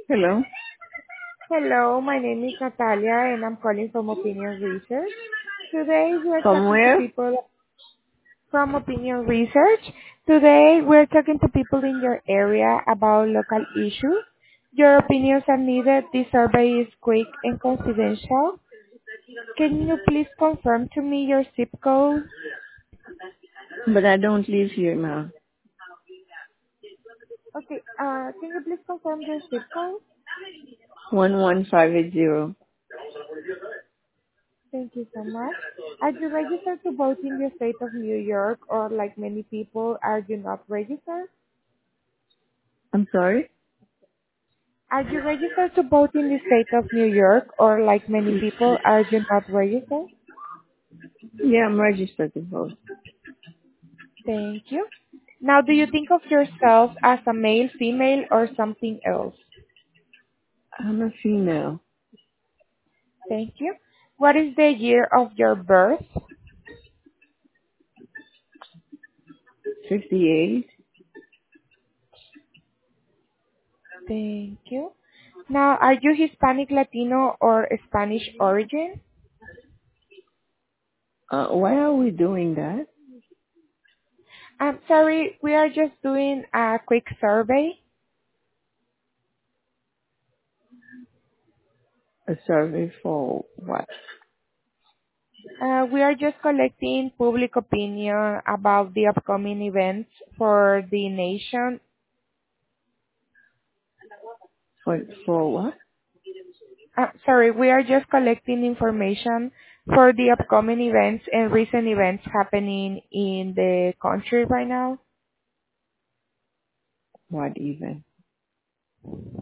Hello. Hello, my name is Natalia and I'm calling from Opinion Research. Today we're talking to Somewhere? people from Opinion Research. Today we're talking to people in your area about local issues. Your opinions are needed. This survey is quick and confidential. Can you please confirm to me your zip code? But I don't live here now. Okay, can you please confirm your zip code? 11580. Thank you so much. Are you registered to vote in the state of New York or like many people, are you not registered? I'm sorry? Are you registered to vote in the state of New York or like many people, are you not registered? Yeah, I'm registered to vote. Thank you. Now, do you think of yourself as a male, female, or something else? I'm a female. Thank you. What is the year of your birth? 58. Thank you. Now, are you Hispanic, Latino, or Spanish origin? Why are we doing that? I'm sorry, we are just doing a quick survey. A survey for what? We are just collecting public opinion about the upcoming events for the nation. For what? Sorry, we are just collecting information for the upcoming events and recent events happening in the country right now. What even?